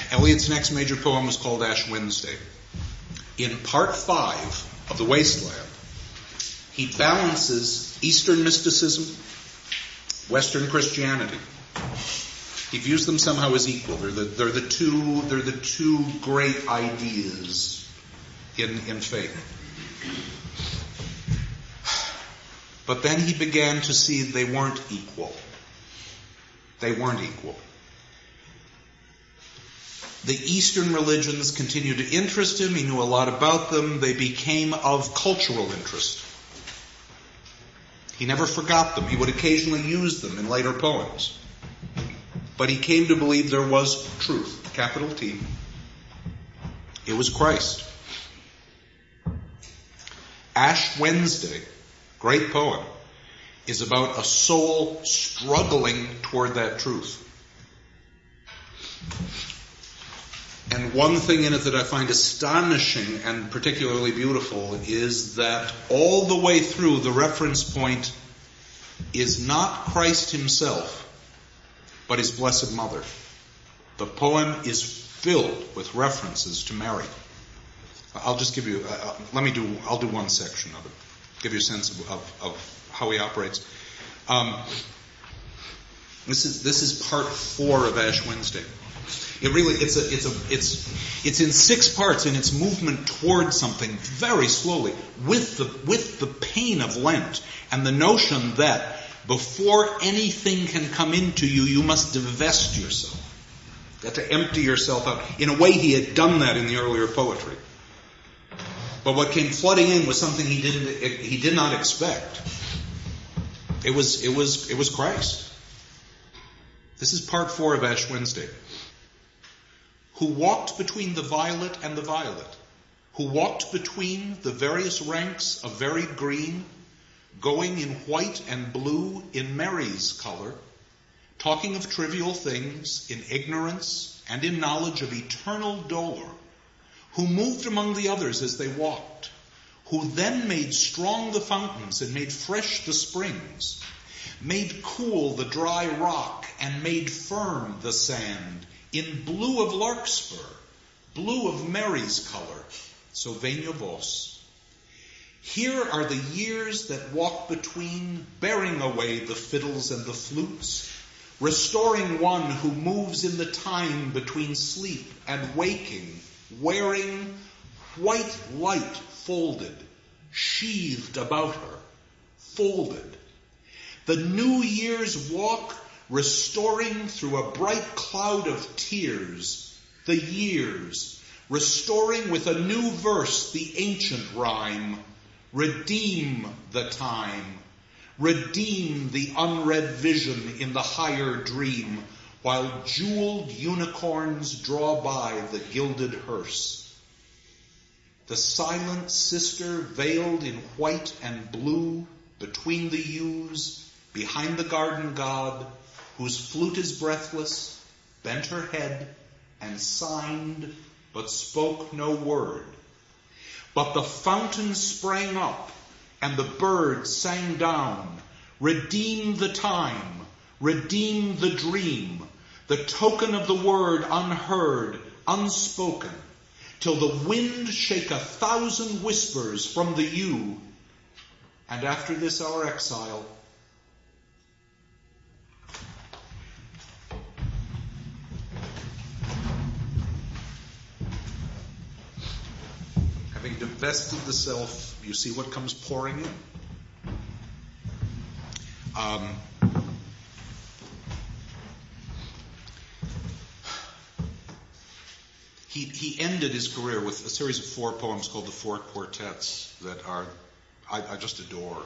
Eliot's next major poem was called Ash Wednesday. In part 5 of The Wasteland, he balances Eastern mysticism, Western Christianity. He views them somehow as equal. They're the two great ideas in faith. But then he began to see they weren't equal. They weren't equal. The Eastern religions continued to interest him. He knew a lot about them. They became of cultural interest. He never forgot them. He would occasionally use them in later poems. But he came to believe there was truth, capital T. It was Christ. Ash Wednesday, great poem, is about a soul struggling toward that truth. And one thing in it that I find astonishing and particularly beautiful is that all the way through the reference point is not Christ himself, but his Blessed Mother. The poem is filled with references to Mary. I'll just give you, I'll do one section of it, give you a sense of how he operates. This is part 4 of Ash Wednesday. It really, it's in 6 parts in its movement toward something very slowly with the pain of Lent and the notion that before anything can come into you, you must divest yourself. You have to empty yourself out. In a way, he had done that in the earlier poetry. But what came flooding in was something he did not expect. It was Christ. This is part 4 of Ash Wednesday. Who walked between the violet and the violet, who walked between the various ranks of varied green, going in white and blue in Mary's color, talking of trivial things in ignorance and in knowledge of eternal dolor, who moved among the others as they walked, who then made strong the fountains and made fresh the springs, made cool the dry rock and made firm the sand, in blue of larkspur, blue of Mary's color, so venia vos. Here are the years that walk between, bearing away the fiddles and the flutes, restoring one who moves in the time between sleep and waking, wearing white light folded, sheathed about her, folded. The New Year's walk restoring through a bright cloud of tears the years, restoring with a new verse the ancient rhyme, redeem the time, redeem the unread vision in the higher dream, while jeweled unicorns draw by the gilded hearse. The silent sister veiled in white and blue between the yews, behind the garden god, whose flute is breathless, bent her head and signed, but spoke no word. But the fountain sprang up, and the birds sang down, redeem the time, redeem the dream, the token of the word unheard, unspoken, till the wind shake 1,000 whispers from the yew, and after this our exile, having divested the self, you see what comes pouring in. He ended his career with a series of 4 poems called the 4 Quartets that I just adore.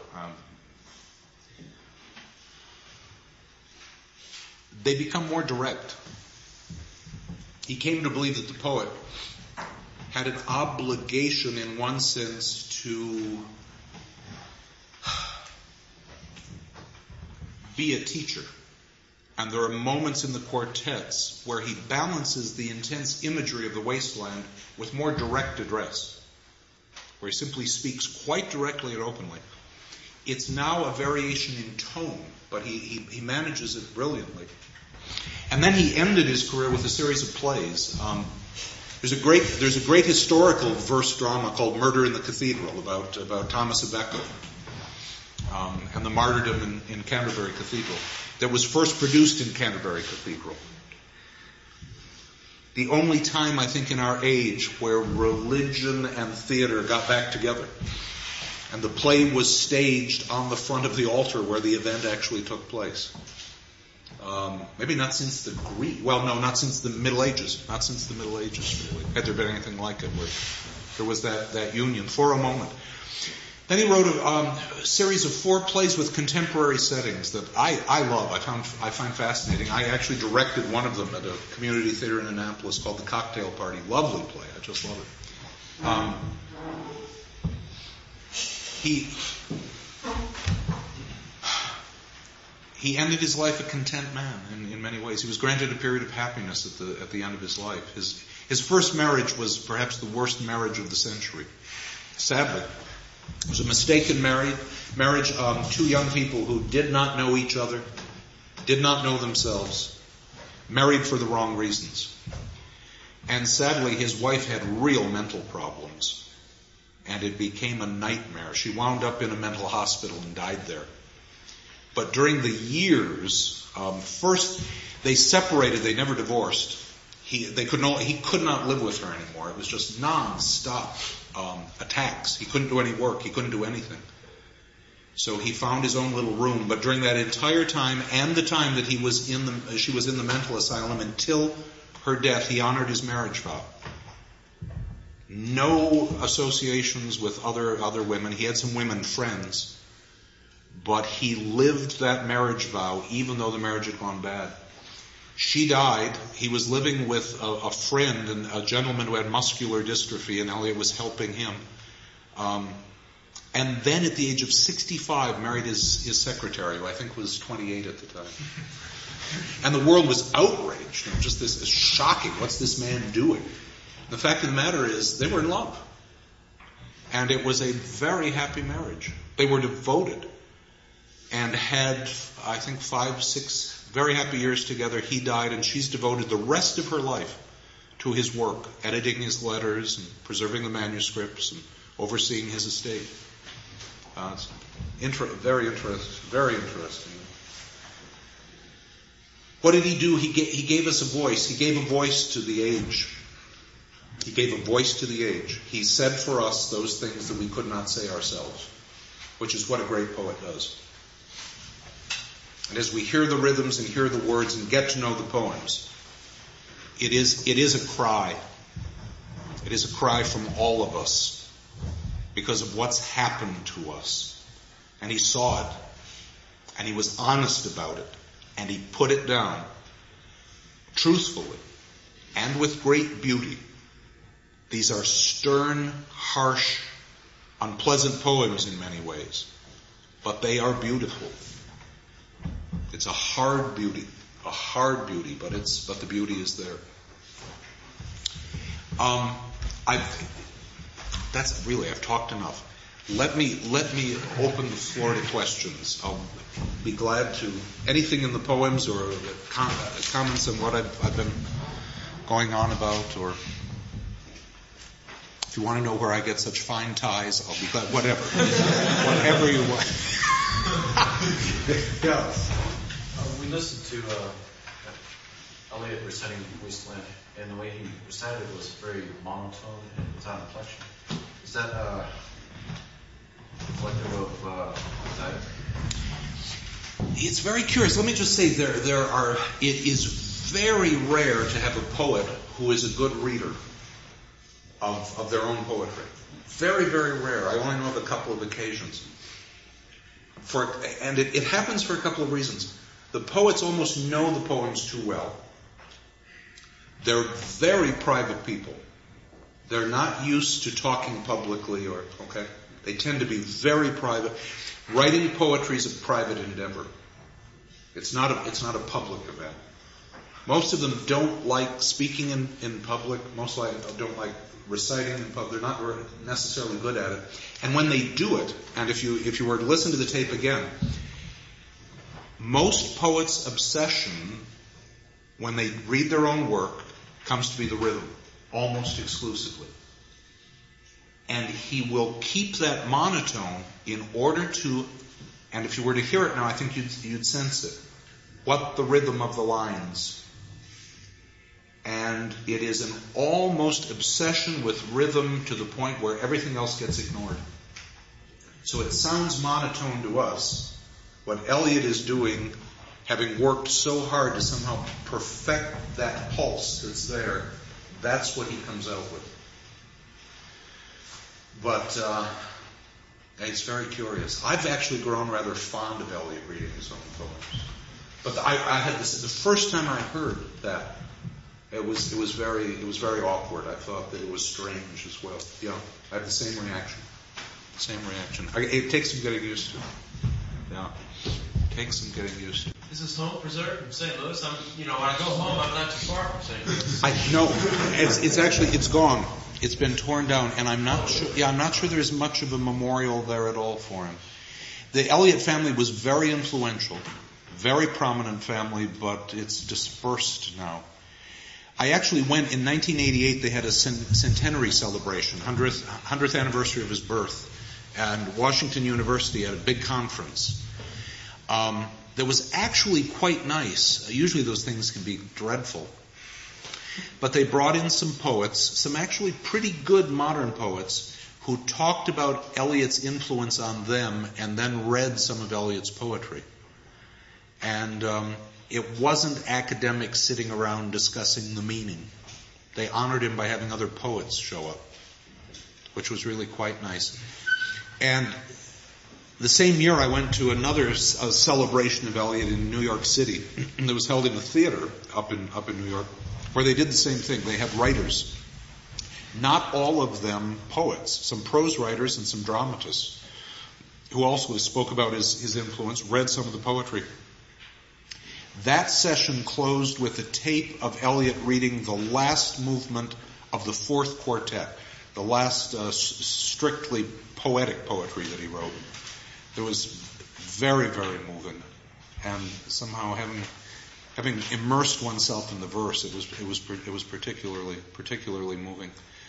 They become more direct. He came to believe that the poet had an obligation in one sense to be a teacher. And there are moments in the quartets where he balances the intense imagery of the wasteland with more direct address, where he simply speaks quite directly and openly. It's now a variation in tone, but he manages it brilliantly. And then he ended his career with a series of plays. There's a great historical verse drama called Murder in the Cathedral about Thomas à Becket and the martyrdom in Canterbury Cathedral that was first produced in Canterbury Cathedral. The only time, I think, in our age where religion and theater got back together. And the play was staged on the front of the altar where the event actually took place. Maybe not since not since the Middle Ages. Not since the Middle Ages, really. Had there been anything like it where there was that union for a moment. Then he wrote a series of 4 plays with contemporary settings that I love. I find fascinating. I actually directed one of them at a community theater in Annapolis called The Cocktail Party. Lovely play. I just love it. He ended his life a content man in many ways. He was granted a period of happiness at the end of his life. His first marriage was perhaps the worst marriage of the century. Sadly, it was a mistaken marriage. 2 young people who did not know each other, did not know themselves, married for the wrong reasons. And sadly, his wife had real mental problems, and it became a nightmare. She wound up in a mental hospital and died there. But during the years, first they separated, they never divorced. He could not live with her anymore. It was just non-stop attacks. He couldn't do any work. He couldn't do anything. So he found his own little room. But during that entire time and the time that she was in the mental asylum until her death, he honored his marriage vow. No associations with other women. He had some women friends. But he lived that marriage vow even though the marriage had gone bad. She died. He was living with a friend, and a gentleman who had muscular dystrophy, and Eliot was helping him. And then at the age of 65, married his secretary, who I think was 28 at the time. And the world was outraged. Just this is shocking. What's this man doing? The fact of the matter is, they were in love. And it was a very happy marriage. They were devoted. And had, I think, 5, 6 very happy years together. He died, and she's devoted the rest of her life to his work, editing his letters and preserving the manuscripts and overseeing his estate. It's very interesting. What did he do? He gave us a voice. He gave a voice to the age. He gave a voice to the age. He said for us those things that we could not say ourselves, which is what a great poet does. And as we hear the rhythms and hear the words and get to know the poems, it is a cry. It is a cry from all of us because of what's happened to us. And he saw it, and he was honest about it, and he put it down truthfully and with great beauty. These are stern, harsh, unpleasant poems in many ways, but they are beautiful. It's a hard beauty, but the beauty is there. I've talked enough. Let me open the floor to questions. I'll be glad to anything in the poems or comments on what I've been going on about, or if you want to know where I get such fine ties, I'll be glad. Whatever you want. Yes. We listened to Eliot reciting Wasteland, and the way he recited it was very monotone and without inflection. Is that reflective of that? It's very curious. Let me just say it is very rare to have a poet who is a good reader of their own poetry. Very, very rare. I only know of a couple of occasions. And it happens for a couple of reasons. The poets almost know the poems too well. They're very private people. They're not used to talking publicly They tend to be very private. Writing poetry is a private endeavor. It's not a public event. Most of them don't like speaking in public. Most don't like reciting in public. They're not necessarily good at it. And when they do it, and if you were to listen to the tape again, most poets' obsession when they read their own work, comes to be the rhythm, almost exclusively. And he will keep that monotone in order to, and if you were to hear it now, I think you'd sense it, what the rhythm of the lines. And it is an almost obsession with rhythm to the point where everything else gets ignored. So it sounds monotone to us. What Eliot is doing, having worked so hard to somehow perfect that pulse that's there, that's what he comes out with. But it's very curious. I've actually grown rather fond of Eliot reading his own poems. But I had this the first time I heard that. It was very awkward. I thought that it was strange as well. Yeah, I had the same reaction. It takes some getting used to. Yeah, it takes some getting used to. Is this home preserved in St. Louis? When I go home, I'm not too far from St. Louis. No, it's gone. It's been torn down, and I'm not sure. Yeah, I'm not sure there's much of a memorial there at all for him. The Eliot family was very influential, very prominent family, but it's dispersed now. I actually went in 1988. They had a centenary celebration, 100th anniversary of his birth, and Washington University had a big conference. That was actually quite nice. Usually those things can be dreadful. But they brought in some poets, some actually pretty good modern poets, who talked about Eliot's influence on them and then read some of Eliot's poetry. And it wasn't academics sitting around discussing the meaning. They honored him by having other poets show up, which was really quite nice. And the same year I went to another celebration of Eliot in New York City that was held in a theater up in New York, where they did the same thing. They had writers, not all of them poets, some prose writers and some dramatists, who also spoke about his influence, read some of the poetry. That session closed with a tape of Eliot reading the last movement of the fourth quartet, the last strictly poetic poetry that he wrote. It was very, very moving, and somehow having immersed oneself in the verse, it was particularly moving.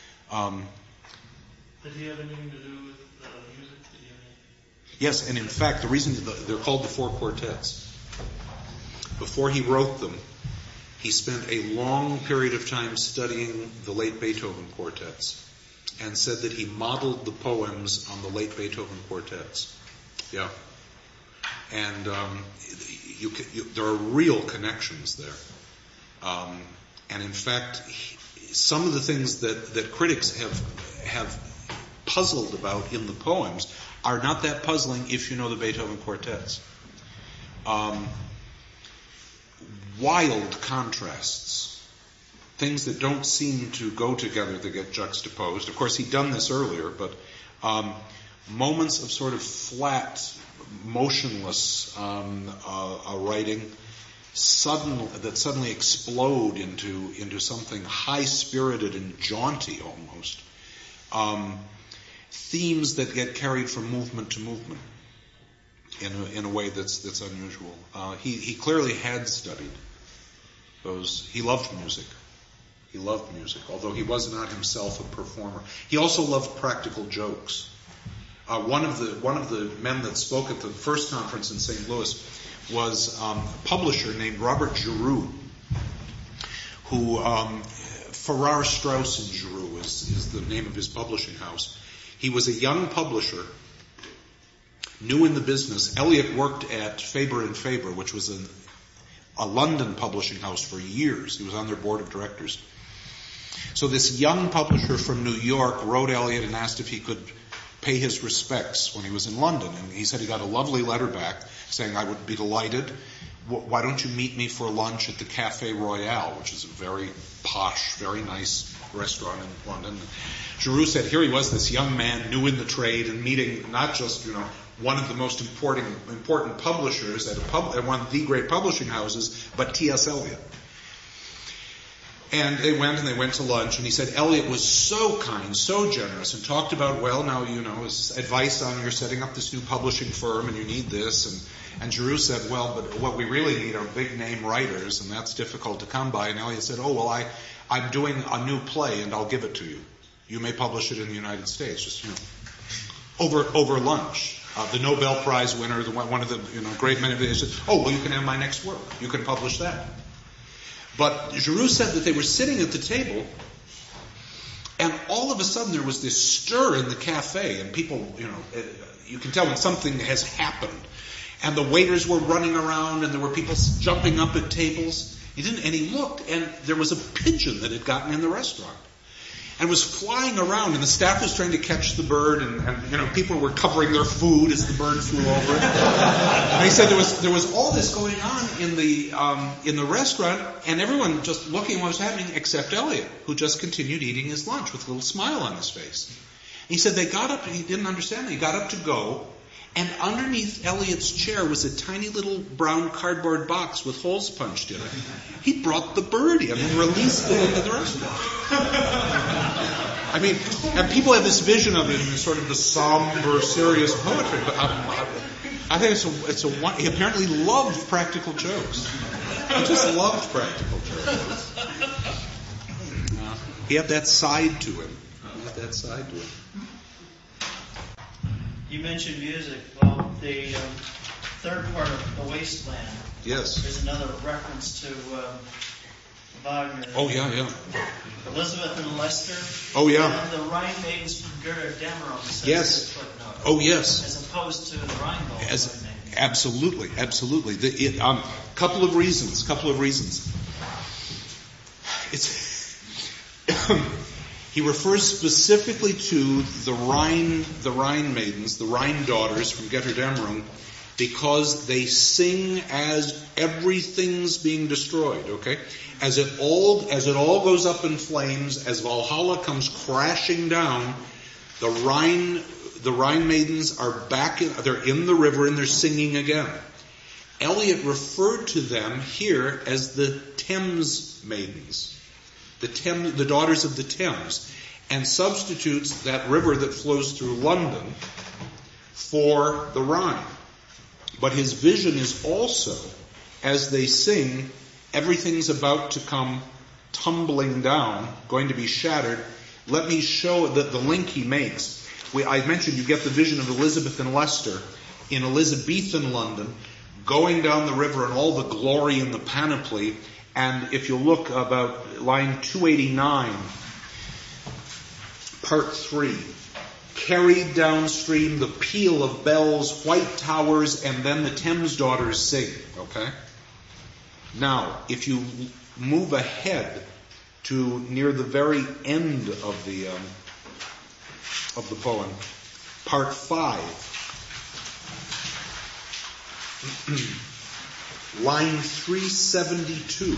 Did he have anything to do with music? Yes, and in fact, the reason they're called the four quartets. Before he wrote them, he spent a long period of time studying the late Beethoven quartets and said that he modeled the poems on the late Beethoven quartets. Yeah. And there are real connections there. And in fact, some of the things that critics have puzzled about in the poems are not that puzzling if you know the Beethoven quartets. Wild contrasts, things that don't seem to go together, that get juxtaposed. Of course, he'd done this earlier, but moments of sort of flat, motionless writing that suddenly explode into something high-spirited and jaunty almost. Themes that get carried from movement to movement in a way that's unusual. He clearly had studied those. He loved music. Although he was not himself a performer. He also loved practical jokes. One of the men that spoke at the first conference in St. Louis was a publisher named Robert Giroux, who Farrar, Straus and Giroux is the name of his publishing house. He was a young publisher, new in the business. Eliot worked at Faber and Faber, which was a London publishing house for years. He was on their board of directors. So this young publisher from New York wrote Eliot and asked if he could pay his respects when he was in London. And he said he got a lovely letter back saying, "I would be delighted. Why don't you meet me for lunch at the Café Royal," which is a very posh, very nice restaurant in London. Giroux said here he was, this young man, new in the trade, and meeting not just, one of the most important publishers at one of the great publishing houses, but T.S. Eliot. And they went to lunch, and he said Eliot was so kind, so generous, and talked about, well, now, his advice on you're setting up this new publishing firm, and you need this, and Giroux said, well, but what we really need are big-name writers, and that's difficult to come by. And Eliot said, oh, well, I'm doing a new play, and I'll give it to you. You may publish it in the United States, just, over lunch. The Nobel Prize winner, one of the great men of it, said, oh, well, you can have my next work. You can publish that. But Giroux said that they were sitting at the table, and all of a sudden there was this stir in the cafe, and people, you can tell when something has happened. And the waiters were running around, and there were people jumping up at tables. And he looked, and there was a pigeon that had gotten in the restaurant, and was flying around, and the staff was trying to catch the bird, and people were covering their food as the bird flew over it. And he said there was all this going on in the restaurant, and everyone just looking at what was happening except Eliot, who just continued eating his lunch with a little smile on his face. And he said they got up, and he didn't understand. He got up to go, and underneath Eliot's chair was a tiny little brown cardboard box with holes punched in it. He brought the bird in and released it into the restaurant. I mean, and people have this vision of it in sort of the somber, serious poetry, but I think he apparently loved practical jokes. He just loved practical jokes. He had that side to him. You mentioned music. Well, the third part of The Wasteland. Yes. Is another reference to Wagner. Oh, yeah. Elizabeth and Leicester. Oh, yeah. And the Rhine Maidens from Götterdämmerung. Yes. Oh, yes. As opposed to the Rheingold. Absolutely. Couple of reasons. He refers specifically to the Rhine maidens, the Rhine daughters from Götterdämmerung, because they sing as everything's being destroyed, okay? As it all goes up in flames, as Valhalla comes crashing down, the Rhine maidens are they're in the river and they're singing again. Eliot referred to them here as the Thames maidens, the daughters of the Thames, and substitutes that river that flows through London for the Rhine. But his vision is also, as they sing, everything's about to come tumbling down, going to be shattered. Let me show that the link he makes. I mentioned you get the vision of Elizabeth and Leicester in Elizabethan London, going down the river and all the glory and the panoply. And if you look about line 289, part 3, carried downstream the peal of bells, white towers, and then the Thames daughters sing. Okay? Now, if you move ahead to near the very end of the poem, part 5, line 372.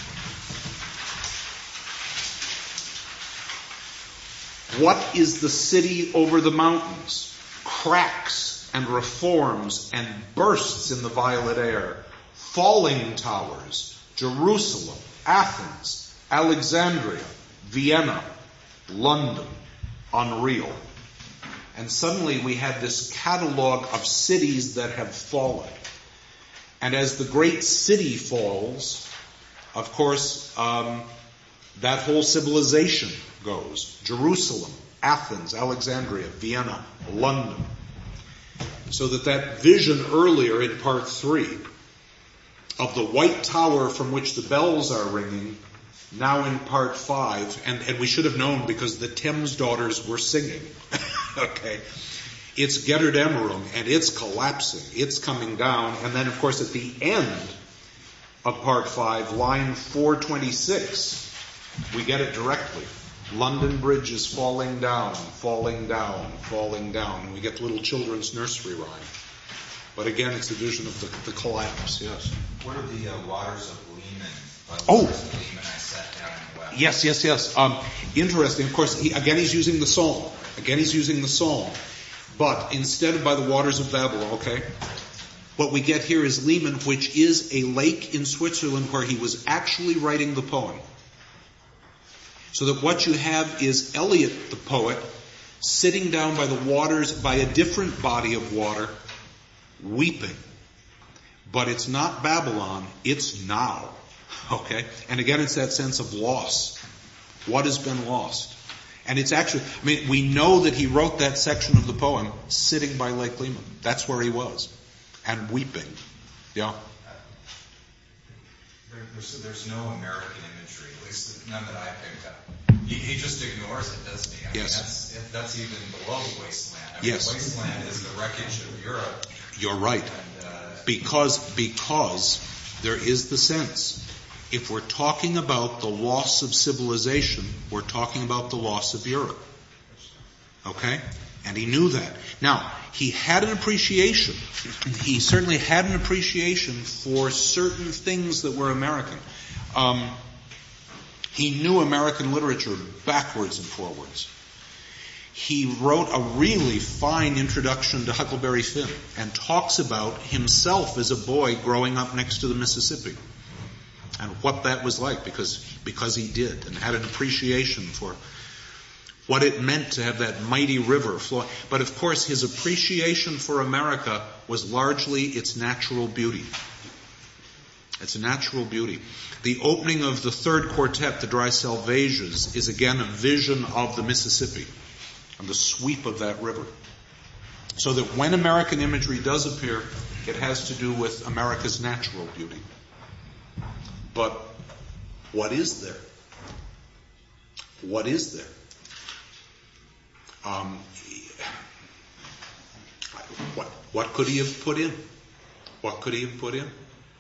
What is the city over the mountains? Cracks and reforms and bursts in the violet air. Falling towers, Jerusalem, Athens, Alexandria, Vienna, London, unreal. And suddenly we had this catalog of cities that have fallen. And as the great city falls, of course, that whole civilization goes. Jerusalem, Athens, Alexandria, Vienna, London. So that vision earlier in part 3 of the white tower from which the bells are ringing, now in part 5, and we should have known because the Thames daughters were singing. Okay. It's Götterdämmerung, and it's collapsing. It's coming down. And then, of course, at the end of part 5, line 426, we get it directly. London Bridge is falling down, falling down, falling down. And we get the little children's nursery rhyme. But again, it's a vision of the collapse, yes. What are the waters of Leman? Oh! I sat down and wept. Yes. Interesting. Of course, he's using the psalm. But instead of by the waters of Babylon, okay, what we get here is Leman, which is a lake in Switzerland where he was actually writing the poem. So that what you have is Eliot, the poet, sitting down by the waters, by a different body of water, weeping. But it's not Babylon, it's now. Okay? And again, it's that sense of loss. What has been lost? And it's actually, we know that he wrote that section of the poem sitting by Lake Lehman. That's where he was. And weeping. Yeah. There's no American imagery, at least none that I picked up. He just ignores it, doesn't he? Yes. That's even below wasteland. Yes. Wasteland is the wreckage of Europe. You're right. And, because there is the sense. If we're talking about the loss of civilization, we're talking about the loss of Europe. Okay? And he knew that. Now, he had an appreciation. He certainly had an appreciation for certain things that were American. He knew American literature backwards and forwards. He wrote a really fine introduction to Huckleberry Finn and talks about himself as a boy growing up next to the Mississippi and what that was like because he did and had an appreciation for what it meant to have that mighty river flow. But of course, his appreciation for America was largely its natural beauty. It's a natural beauty. The opening of the third quartet, the Dry Selvages, is again a vision of the Mississippi and the sweep of that river. So that when American imagery does appear, it has to do with America's natural beauty. But what is there? What is there? What could he have put in? What could he have put in?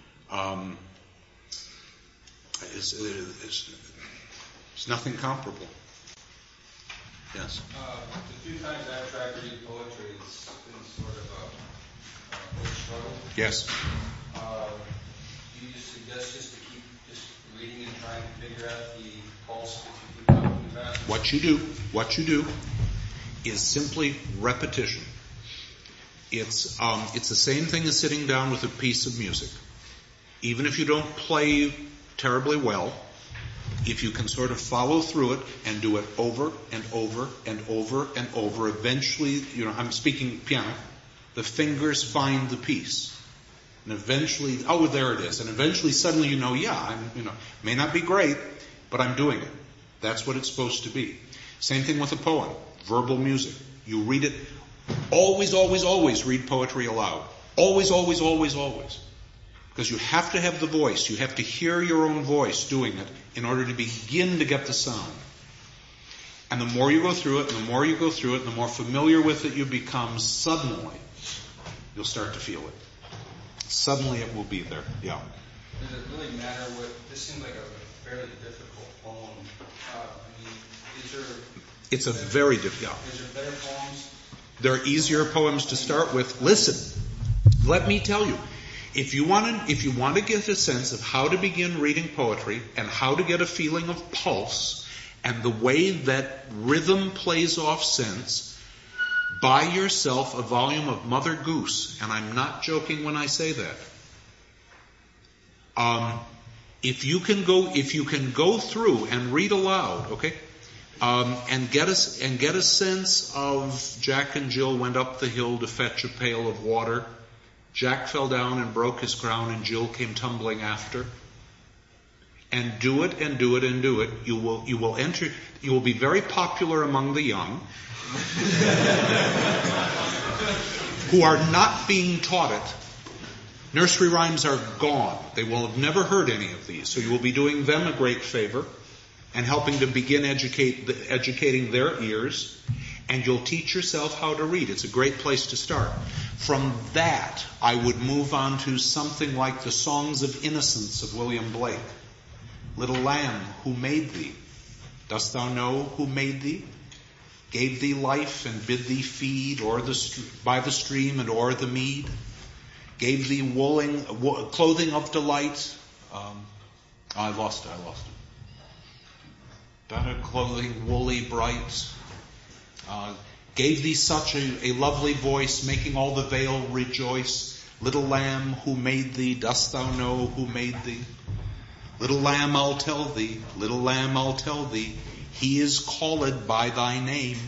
It's nothing comparable. Yes. The few times I've tried to read poetry, it's been sort of a struggle. Yes. Do you just suggest just to keep just reading and trying to figure out the pulse if you keep talking about it? What you do is simply repetition. It's the same thing as sitting down with a piece of music. Even if you don't play terribly well, if you can sort of follow through it and do it over and over and over and over, eventually, I'm speaking piano, the fingers find the piece. And eventually, there it is. And eventually, suddenly may not be great, but I'm doing it. That's what it's supposed to be. Same thing with a poem, verbal music. You read it. Always, always, always read poetry aloud. Always, always, always, always. Because you have to have the voice. You have to hear your own voice doing it in order to begin to get the sound. And the more you go through it, and the more you go through it, and the more familiar with it you become, suddenly you'll start to feel it. Suddenly it will be there. Yeah. Does it really matter what? This seems like a fairly difficult poem. It's a very difficult. Is there better poems? There are easier poems to start with. Listen, let me tell you. If you want to get a sense of how to begin reading poetry and how to get a feeling of pulse and the way that rhythm plays off sense, buy yourself a volume of Mother Goose, and I'm not joking when I say that. If you can go through and read aloud, okay, and get a sense of Jack and Jill went up the hill to fetch a pail of water. Jack fell down and broke his crown, and Jill came tumbling after. And do it and do it and do it. You will be very popular among the young who are not being taught it. Nursery rhymes are gone. They will have never heard any of these. So you will be doing them a great favor and helping to begin educating their ears. And you'll teach yourself how to read. It's a great place to start. From that, I would move on to something like the Songs of Innocence of William Blake. Little lamb, who made thee? Dost thou know who made thee? Gave thee life and bid thee feed by the stream and o'er the mead? Gave thee clothing of delight? I lost it. Better clothing, woolly, bright. Gave thee such a lovely voice, making all the vale rejoice. Little lamb, who made thee? Dost thou know who made thee? Little lamb, I'll tell thee. Little lamb, I'll tell thee. He is called by thy name.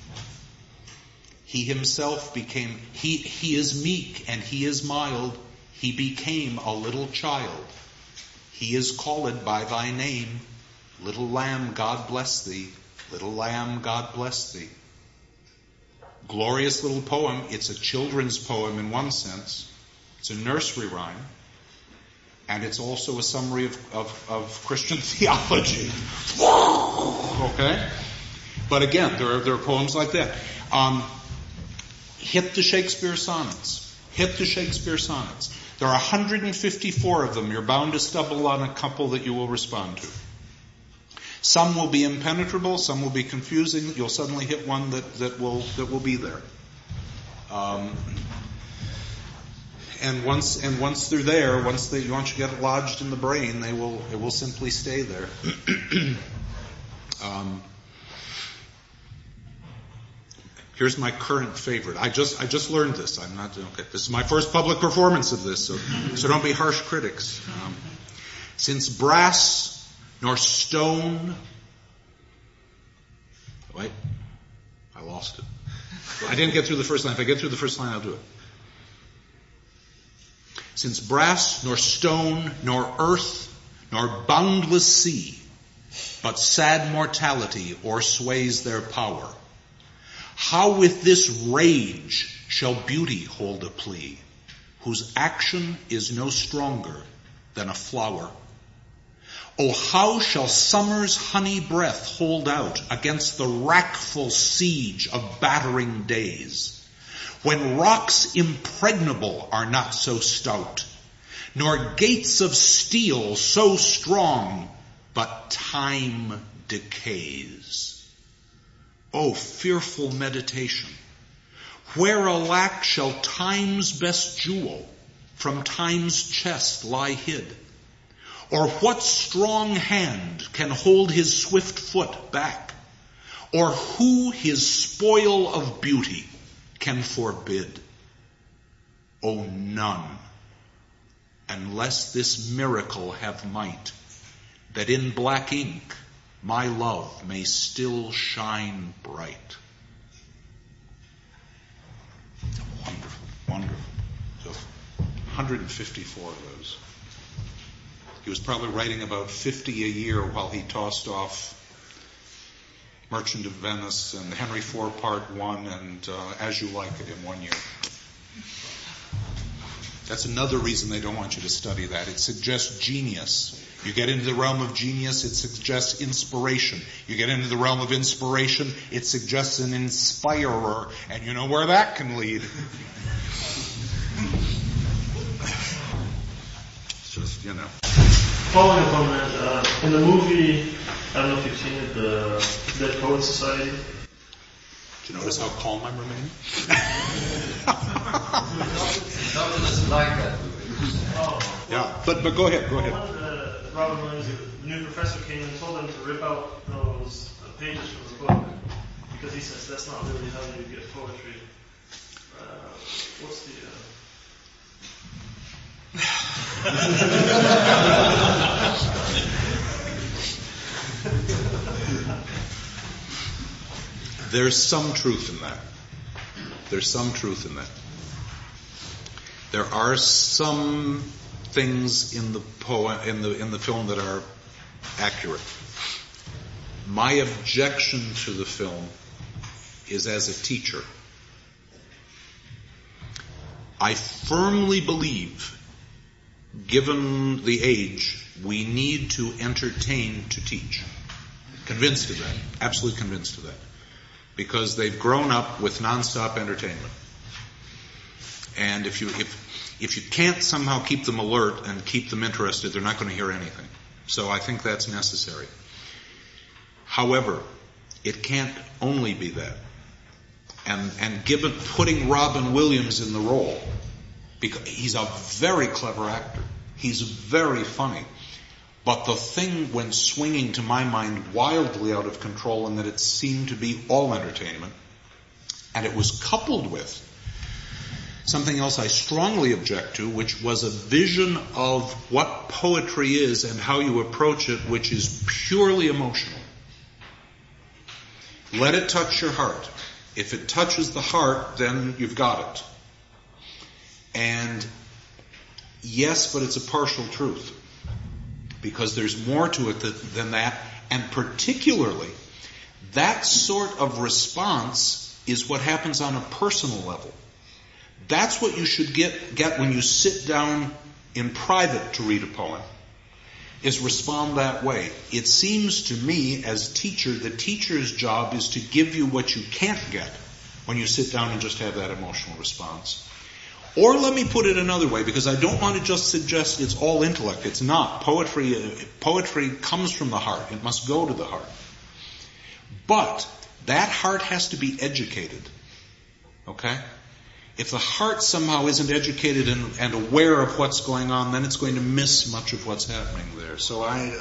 He himself became, he is meek and he is mild. He became a little child. He is called by thy name. Little lamb, God bless thee. Little lamb, God bless thee. Glorious little poem. It's a children's poem in one sense. It's a nursery rhyme. And it's also a summary of Christian theology. Okay? But again, there are poems like that. Hit the Shakespeare sonnets. Hit the Shakespeare sonnets. There are 154 of them. You're bound to stumble on a couple that you will respond to. Some will be impenetrable, some will be confusing. You'll suddenly hit one that will be there. And once they're there, once you get lodged in the brain, it will simply stay there. Here's my current favorite. I just learned this. I'm not okay. This is my first public performance of this, so don't be harsh critics. Since brass nor stone. Wait, I lost it. I didn't get through the first line. If I get through the first line, I'll do it. Since brass nor stone nor earth nor boundless sea, but sad mortality o'ersways their power, how with this rage shall beauty hold a plea, whose action is no stronger than a flower? Oh, how shall summer's honey breath hold out against the wrackful siege of battering days, when rocks impregnable are not so stout, nor gates of steel so strong, but time decays? Oh, fearful meditation! Where alack shall time's best jewel from time's chest lie hid? Or what strong hand can hold his swift foot back? Or who his spoil of beauty can forbid? Oh, none, unless this miracle have might, that in black ink my love may still shine bright. It's wonderful, wonderful. So 154 of those. He was probably writing about 50 a year while he tossed off Merchant of Venice and Henry IV Part 1 and As You Like It in 1 year. That's another reason they don't want you to study that. It suggests genius. You get into the realm of genius, it suggests inspiration. You get into the realm of inspiration, it suggests an inspirer. And you know where that can lead. It's just, you know. Following up on that, in the movie, I don't know if you've seen it, the Dead Poets Society. Did you notice how calm I'm remaining? Nothing doesn't like that movie. Oh. Yeah, but go ahead. One of the Robin Williams, the new professor came and told them to rip out those pages from the book because he says that's not really how you get poetry. What's the... There's some truth in that. There are some things in the poem, in the film that are accurate. My objection to the film is as a teacher. I firmly believe, given the age, we need to entertain to teach. Convinced of that. Absolutely convinced of that. Because they've grown up with nonstop entertainment. And if you can't somehow keep them alert and keep them interested, they're not going to hear anything. So I think that's necessary. However, it can't only be that. And given putting Robin Williams in the role, because he's a very clever actor. He's very funny. But the thing went swinging, to my mind, wildly out of control, and that it seemed to be all entertainment. And it was coupled with something else I strongly object to, which was a vision of what poetry is and how you approach it, which is purely emotional. Let it touch your heart. If it touches the heart, then you've got it. And yes, but it's a partial truth. Because there's more to it than that. And particularly, that sort of response is what happens on a personal level. That's what you should get when you sit down in private to read a poem, is respond that way. It seems to me, as teacher, the teacher's job is to give you what you can't get when you sit down and just have that emotional response. Or let me put it another way, because I don't want to just suggest it's all intellect. It's not. Poetry comes from the heart. It must go to the heart. But that heart has to be educated. Okay? If the heart somehow isn't educated and aware of what's going on, then it's going to miss much of what's happening there. So I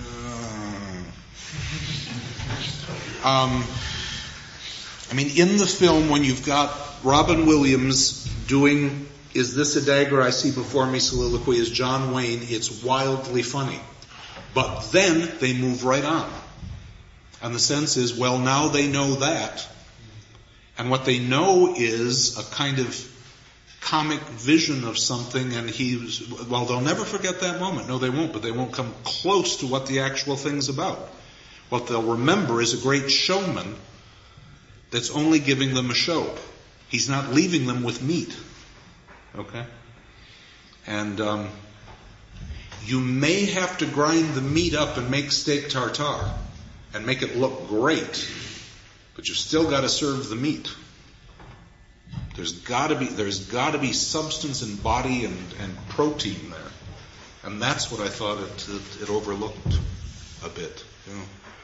mean, in the film, when you've got Robin Williams doing "Is This a Dagger I See Before Me" soliloquy as John Wayne, it's wildly funny. But then they move right on. And the sense is, well, now they know that. And what they know is a kind of comic vision of something, and they'll never forget that moment. No, they won't, but they won't come close to what the actual thing's about. What they'll remember is a great showman that's only giving them a show. He's not leaving them with meat. Okay? And you may have to grind the meat up and make steak tartare and make it look great, but you've still got to serve the meat. There's got to be substance and body and protein there, and that's what I thought it overlooked a bit. You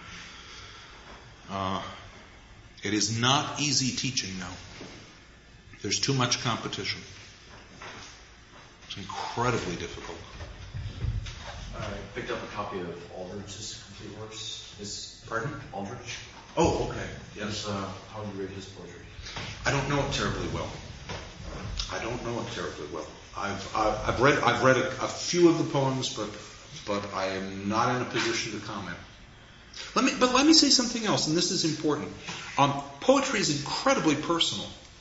know, it is not easy teaching now. There's too much competition. It's incredibly difficult. I picked up a copy of Aldrich's complete works. Pardon? Aldrich. Oh, okay. Yes. How do you rate his poetry? I don't know it terribly well. I've read a few of the poems, but I am not in a position to comment. Let me say something else, and this is important. Poetry is incredibly personal.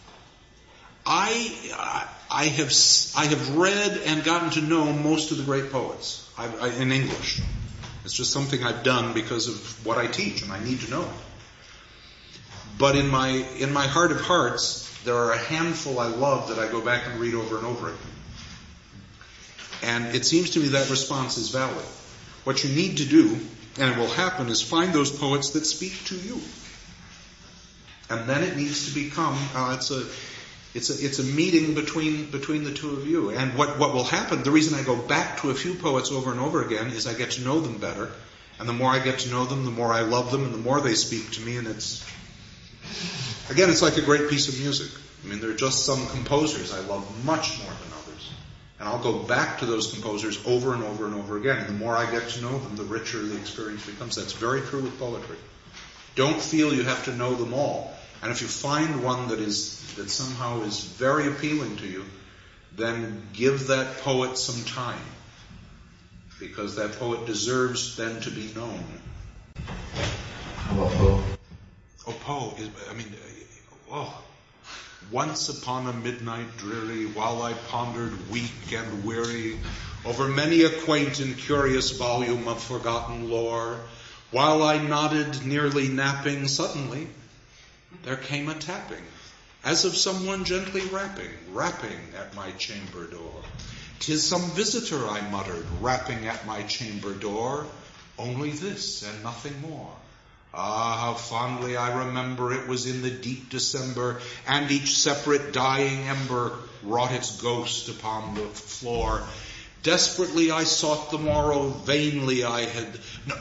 I have read and gotten to know most of the great poets in English. It's just something I've done because of what I teach, and I need to know it. But in my heart of hearts, there are a handful I love that I go back and read over and over again. And it seems to me that response is valid. What you need to do, and it will happen, is find those poets that speak to you. And then it needs to become, it's a meeting between the two of you. And what will happen, the reason I go back to a few poets over and over again is I get to know them better. And the more I get to know them, the more I love them, and the more they speak to me. And it's like a great piece of music. I mean, there are just some composers I love much more than others. And I'll go back to those composers over and over and over again. And the more I get to know them, the richer the experience becomes. That's very true with poetry. Don't feel you have to know them all. And if you find one that somehow is very appealing to you, then give that poet some time. Because that poet deserves then to be known. How about Poe? Oh, Poe is, Once upon a midnight dreary, while I pondered weak and weary over many a quaint and curious volume of forgotten lore, while I nodded, nearly napping, suddenly there came a tapping, as of someone gently rapping at my chamber door. "'Tis some visitor," I muttered, rapping at my chamber door, "only this and nothing more." Ah, how fondly I remember it was in the deep December, and each separate dying ember wrought its ghost upon the floor. Desperately I sought the morrow, vainly I had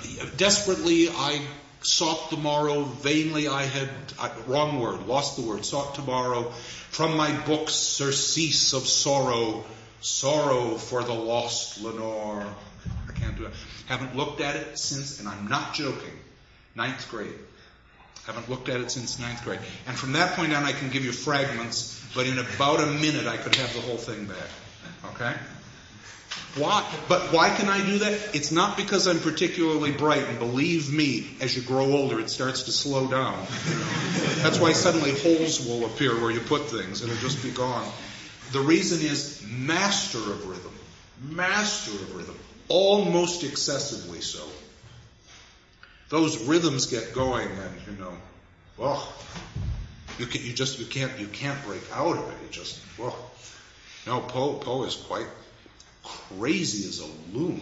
wrong word, lost the word, sought to borrow from my books surcease of sorrow for the lost Lenore. I can't do it. Haven't looked at it since, and I'm not joking, 9th grade. Haven't looked at it since 9th grade. And from that point on I can give you fragments, but in about a minute I could have the whole thing back. Okay? Why? But why can I do that? It's not because I'm particularly bright, and believe me, as you grow older, it starts to slow down. That's why suddenly holes will appear where you put things, and it'll just be gone. The reason is master of rhythm. Master of rhythm. Almost excessively so. Those rhythms get going, and you can't break out of it. It just, No, Poe is quite crazy as a loon.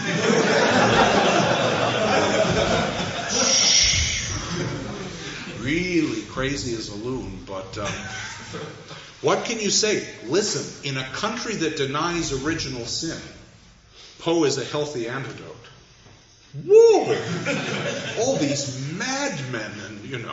Really crazy as a loon, but what can you say? Listen, in a country that denies original sin, Poe is a healthy antidote. Woo! All these madmen and,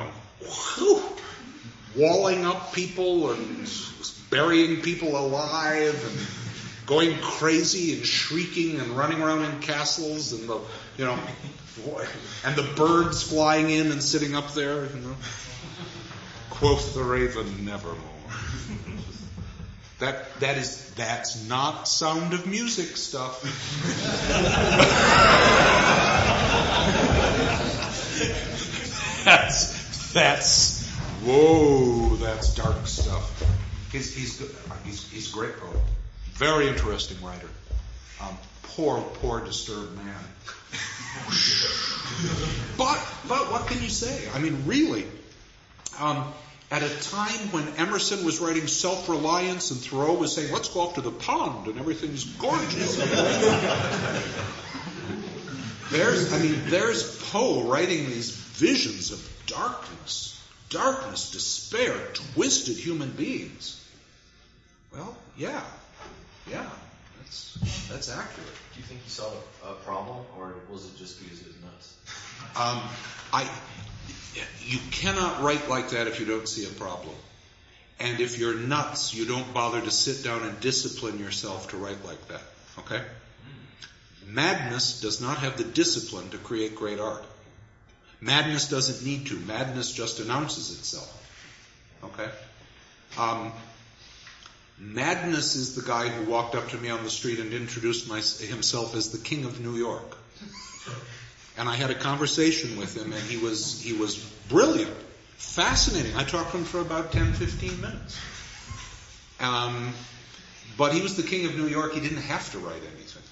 walling up people and burying people alive and going crazy and shrieking and running around in castles and and the birds flying in and sitting up there, Quoth the raven, nevermore. That's not Sound of Music stuff. That's dark stuff. He's good. He's a great poet. Very interesting writer. Poor disturbed man. But what can you say? I mean, really. At a time when Emerson was writing Self-Reliance and Thoreau was saying, let's go off to the pond and everything's gorgeous. There's Poe writing these visions of darkness, despair, twisted human beings. Well, yeah, that's accurate. Do you think he saw a problem, or was it just because he was nuts? You cannot write like that if you don't see a problem. And if you're nuts, you don't bother to sit down and discipline yourself to write like that. Okay? Madness does not have the discipline to create great art. Madness doesn't need to. Madness just announces itself. Okay? Madness is the guy who walked up to me on the street and introduced himself as the King of New York. And I had a conversation with him, and he was brilliant, fascinating. I talked to him for about 10, 15 minutes. But he was the King of New York. He didn't have to write anything.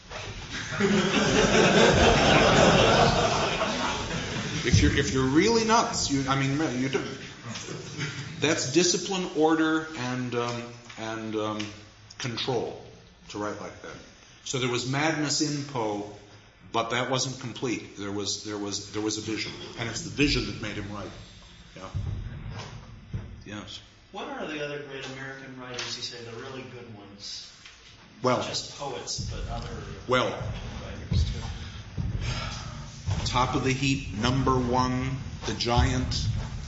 If you're really nuts, you do. That's discipline, order, and control to write like that. So there was madness in Poe. But that wasn't complete. There was a vision, and it's the vision that made him write. Yeah. Yes. What are the other great American writers? You say the really good ones. Well, not just poets, but other writers too. Top of the heap, number one, the giant.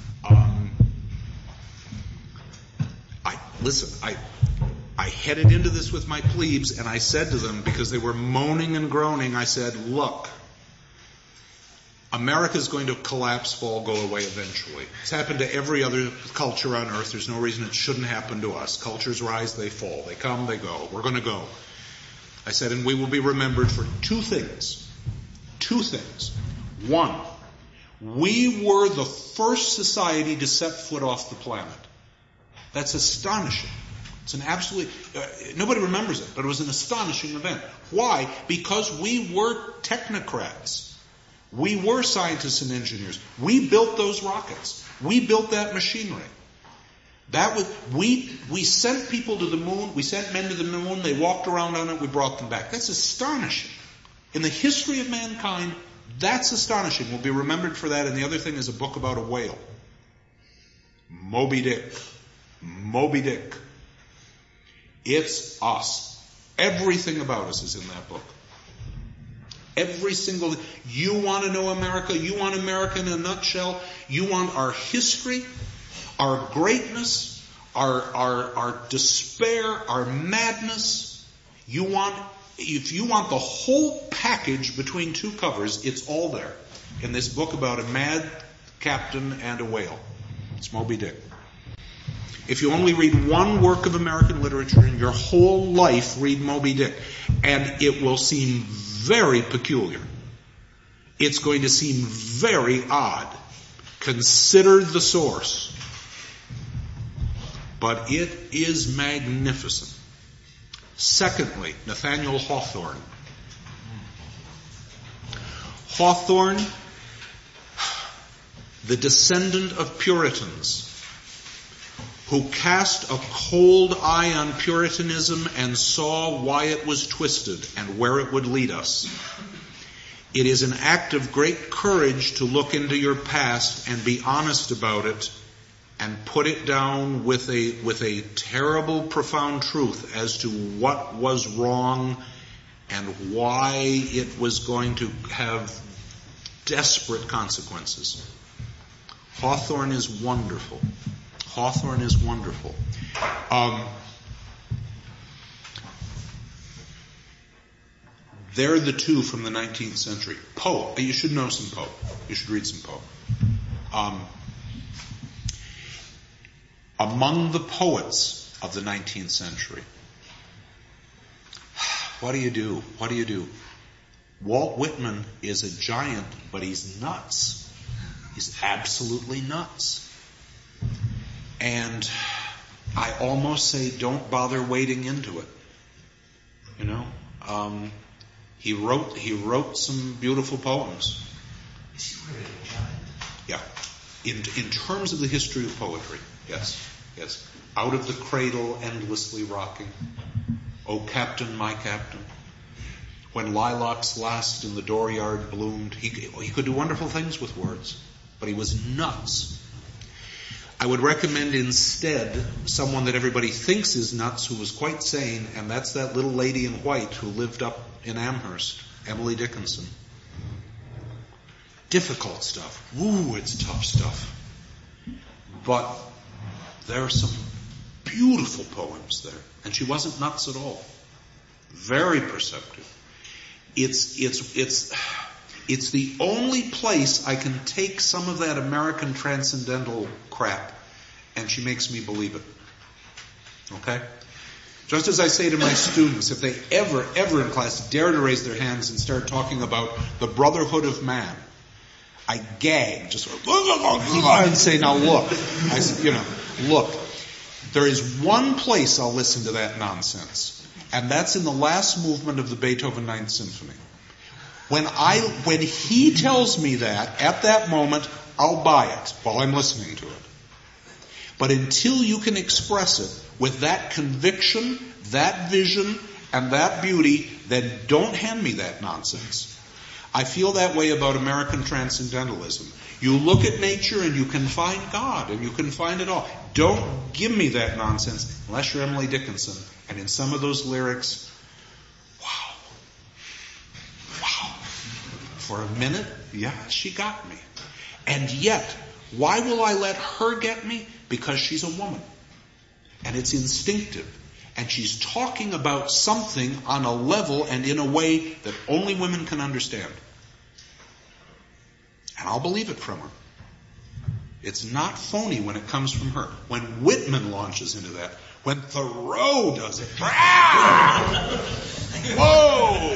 I headed into this with my plebes, and I said to them, because they were moaning and groaning, I said, look, America's going to collapse, fall, go away eventually. It's happened to every other culture on earth. There's no reason it shouldn't happen to us. Cultures rise, they fall. They come, they go. We're going to go. I said, and we will be remembered for two things. Two things. One, we were the first society to set foot off the planet. That's astonishing. It's an absolute, nobody remembers it, but it was an astonishing event. Why? Because we were technocrats. We were scientists and engineers. We built those rockets. We built that machinery. We sent people to the moon. We sent men to the moon. They walked around on it. We brought them back. That's astonishing. In the history of mankind, that's astonishing. We'll be remembered for that. And the other thing is a book about a whale. Moby Dick. Moby Dick. It's us. Everything about us is in that book. Every single... You want to know America? You want America in a nutshell? You want our history, our greatness, our despair, our madness? If you want the whole package between two covers, it's all there in this book about a mad captain and a whale. It's Moby Dick. If you only read one work of American literature in your whole life, read Moby Dick. And it will seem very peculiar. It's going to seem very odd. Consider the source. But it is magnificent. Secondly, Nathaniel Hawthorne. Hawthorne, the descendant of Puritans, who cast a cold eye on Puritanism and saw why it was twisted and where it would lead us. It is an act of great courage to look into your past and be honest about it and put it down with a terrible, profound truth as to what was wrong and why it was going to have desperate consequences. Hawthorne is wonderful. Hawthorne is wonderful. They're the two from the 19th century. Poe. You should know some Poe. You should read some Poe. Among the poets of the 19th century, what do you do? What do you do? Walt Whitman is a giant, but he's nuts. He's absolutely nuts. And I almost say don't bother wading into it. You know? He wrote some beautiful poems. Is he really a giant? Yeah. In terms of the history of poetry, yes. Out of the cradle endlessly rocking. Oh, captain, my captain. When lilacs last in the dooryard bloomed. He could do wonderful things with words, but he was nuts. I would recommend instead someone that everybody thinks is nuts who was quite sane, and that's that little lady in white who lived up in Amherst, Emily Dickinson. Difficult stuff. Ooh, it's tough stuff. But there are some beautiful poems there, and she wasn't nuts at all. Very perceptive. It's the only place I can take some of that American transcendental crap, and she makes me believe it. Okay? Just as I say to my students, if they ever in class dare to raise their hands and start talking about the brotherhood of man, I gag, just sort of, and say, now look. I say, look. There is one place I'll listen to that nonsense, and that's in the last movement of the Beethoven Ninth Symphony. When he tells me that, at that moment, I'll buy it while I'm listening to it. But until you can express it with that conviction, that vision, and that beauty, then don't hand me that nonsense. I feel that way about American transcendentalism. You look at nature and you can find God and you can find it all. Don't give me that nonsense unless you're Emily Dickinson. And in some of those lyrics, wow. For a minute, yeah, she got me. And yet, why will I let her get me? Because she's a woman. And it's instinctive. And she's talking about something on a level and in a way that only women can understand. And I'll believe it from her. It's not phony when it comes from her. When Whitman launches into that, when Thoreau does it, whoa!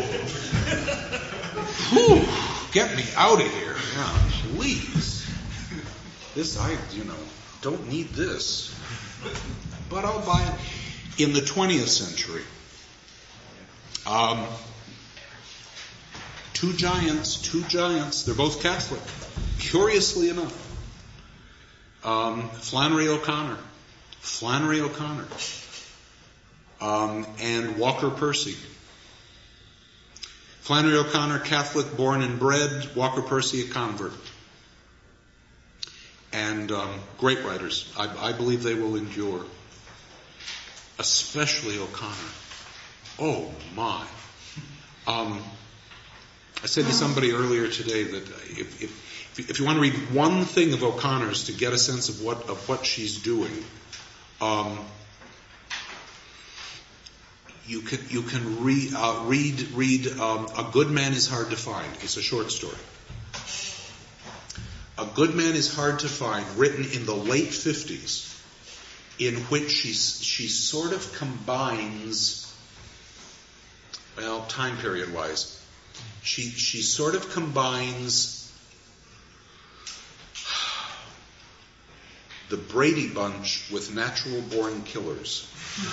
Whew, get me out of here. Yeah, please. This, don't need this. But I'll buy it. In the 20th century, two giants, they're both Catholic, curiously enough. Flannery O'Connor, and Walker Percy. Flannery O'Connor, Catholic, born and bred. Walker Percy, a convert. And great writers. I believe they will endure. Especially O'Connor. Oh my. I said to somebody earlier today that if you want to read one thing of O'Connor's to get a sense of what she's doing, you can read A Good Man is Hard to Find. It's a short story. A Good Man is Hard to Find, written in the late 50s. in which she sort of combines, well, time period wise, she sort of combines the Brady Bunch with Natural Born Killers.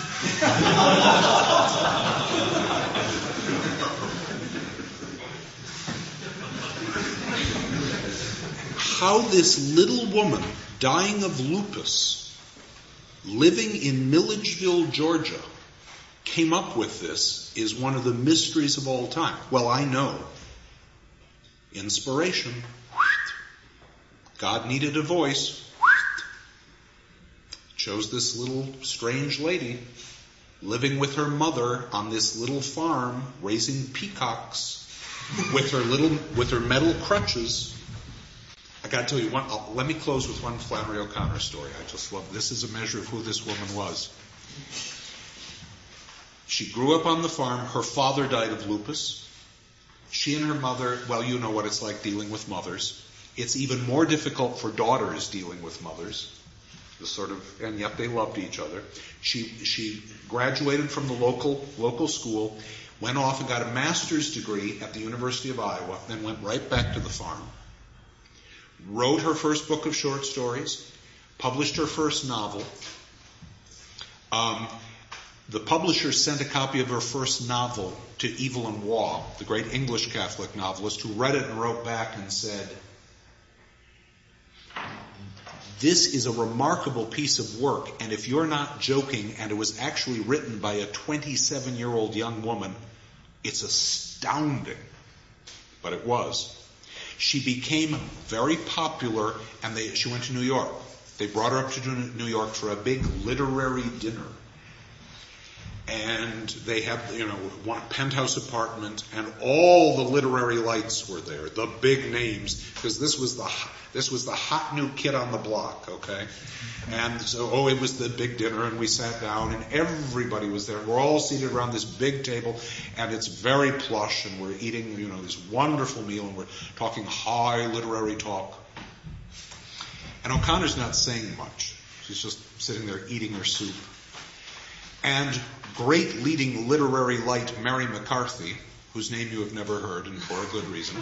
How this little woman, dying of lupus, living in Milledgeville, Georgia, came up with this is one of the mysteries of all time. Well, I know. Inspiration. God needed a voice. Chose this little strange lady living with her mother on this little farm, raising peacocks with her metal crutches. I got to tell you one. Let me close with one Flannery O'Connor story. I just love this. Is a measure of who this woman was. She grew up on the farm. Her father died of lupus. She and her mother, well, you know what it's like dealing with mothers. It's even more difficult for daughters dealing with mothers. And yet they loved each other. She graduated from the local school, went off and got a master's degree at the University of Iowa, then went right back to the farm. Wrote her first book of short stories, published her first novel. The publisher sent a copy of her first novel to Evelyn Waugh, the great English Catholic novelist, who read it and wrote back and said, "This is a remarkable piece of work, and if you're not joking, and it was actually written by a 27-year-old young woman, it's astounding." But it was. She became very popular, and she went to New York. They brought her up to New York for a big literary dinner. And they had, one penthouse apartment, and all the literary lights were there, the big names, because this was the hot new kid on the block, okay? And so, it was the big dinner, and we sat down, and everybody was there. We're all seated around this big table, and it's very plush, and we're eating, this wonderful meal, and we're talking high literary talk. And O'Connor's not saying much. She's just sitting there eating her soup. And great leading literary light Mary McCarthy, whose name you have never heard, and for a good reason,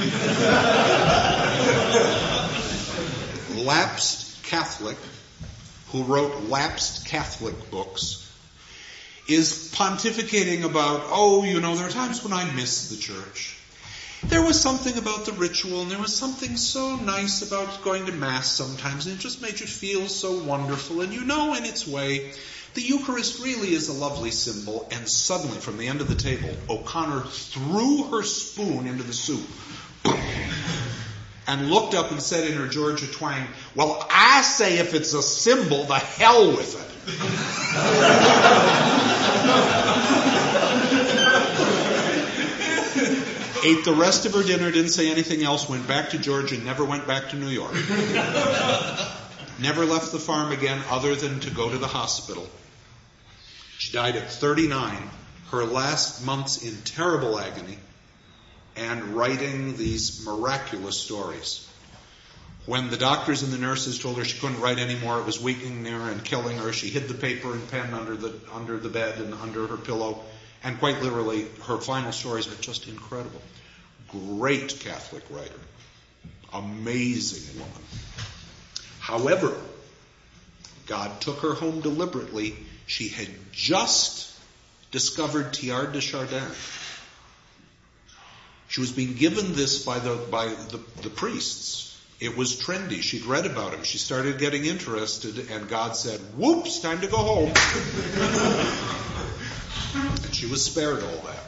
lapsed Catholic, who wrote lapsed Catholic books, is pontificating about, there are times when I miss the church. There was something about the ritual, and there was something so nice about going to Mass sometimes, and it just made you feel so wonderful. And in its way, the Eucharist really is a lovely symbol. And suddenly, from the end of the table, O'Connor threw her spoon into the soup and looked up and said in her Georgia twang, "Well, I say if it's a symbol, the hell with it." Ate the rest of her dinner, didn't say anything else, went back to Georgia, never went back to New York. Never left the farm again other than to go to the hospital. She died at 39, her last months in terrible agony, and writing these miraculous stories. When the doctors and the nurses told her she couldn't write anymore, it was weakening her and killing her, she hid the paper and pen under the bed and under her pillow. And quite literally, her final stories are just incredible. Great Catholic writer. Amazing woman. However, God took her home deliberately. She had just discovered Teilhard de Chardin. She was being given this by the priests. It was trendy. She'd read about him. She started getting interested, and God said, "Whoops, time to go home." And she was spared all that.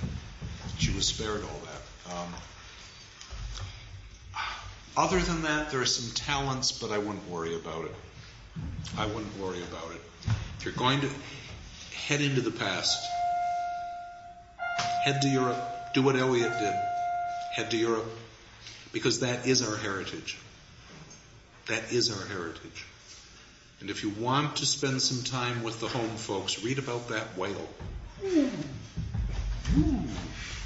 Other than that, there are some talents, but I wouldn't worry about it. If you're going to head into the past, head to Europe. Do what Eliot did. Head to Europe. Because that is our heritage. And if you want to spend some time with the home folks, read about that whale.